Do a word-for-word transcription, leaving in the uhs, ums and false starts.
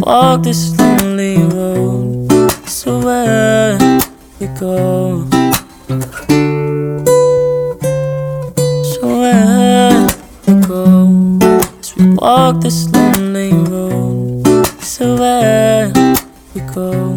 walk this lonely road, so where we go, so where we go, as we walk this lonely road, so where we go.